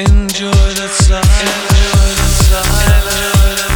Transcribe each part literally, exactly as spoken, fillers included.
Enjoy the silence. Enjoy the silence. Enjoy the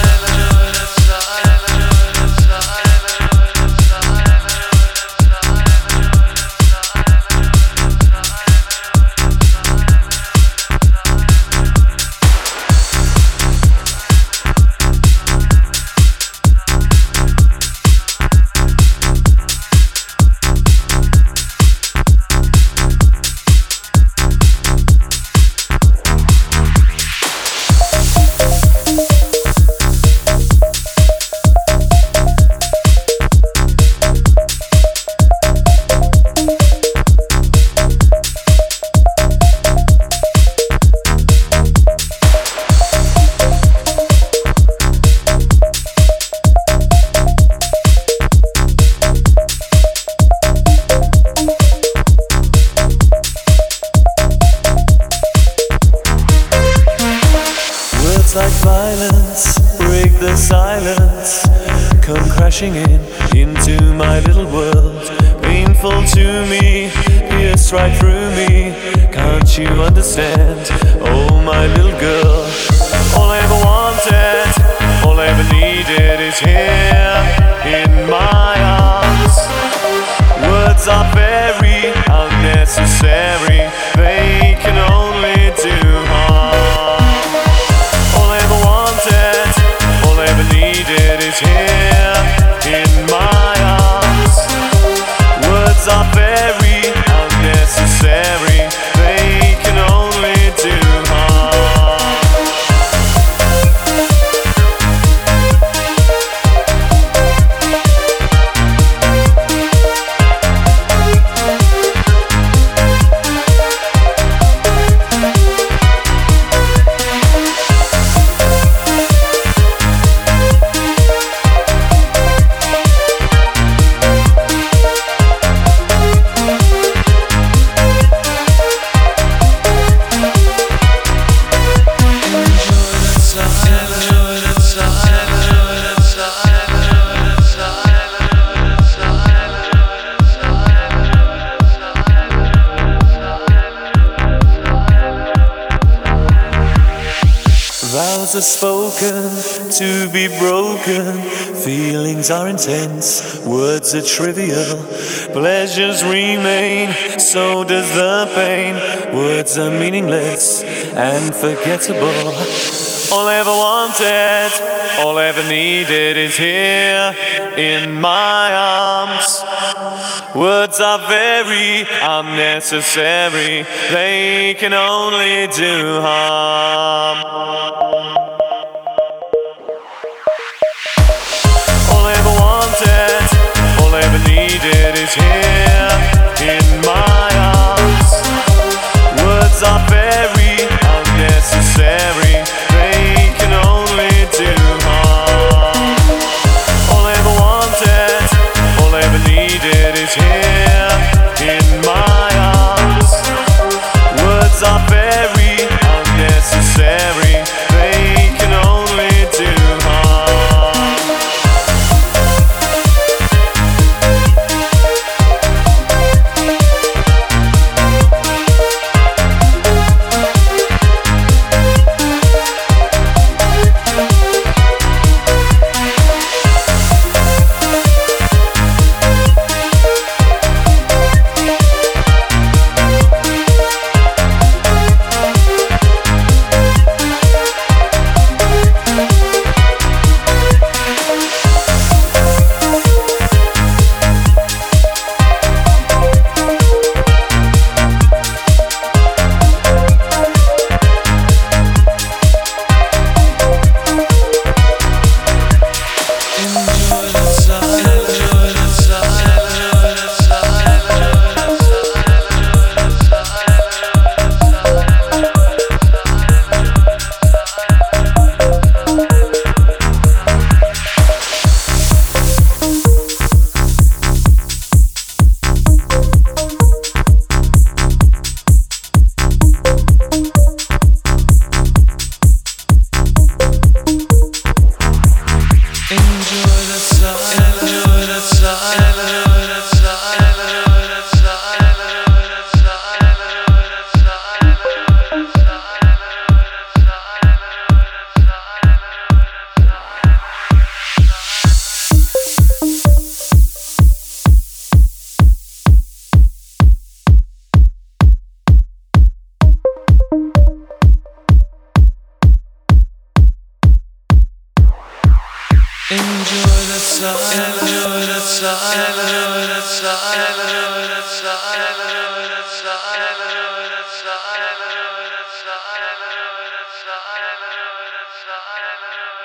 like violence, break the silence, come crashing in into my little world. Painful to me, pierce right through me. Can't you understand? Oh, my little girl. All I ever wanted, all I ever needed is here in my arms. Words are very unnecessary, they can only do harm. Needed is here in my arms. Words are very unnecessary, they can only do harm. Vows are spoken to be broken, feelings are intense, words are trivial, pleasures remain, so does the pain. Words are meaningless and forgettable. All I ever wanted, all I ever needed is here in my arms. Words are very unnecessary, they can only do harm. All I ever wanted, all I ever needed is here in my arms. Words are very unnecessary, they can only do harm. All I ever wanted, all I ever needed is here in my arms. Words are very unnecessary, they can only do harm. Enjoy the silence, enjoy the silence, enjoy the silence, enjoy the silence, enjoy the silence, enjoy the silence, enjoy the silence, enjoy the silence, enjoy the silence.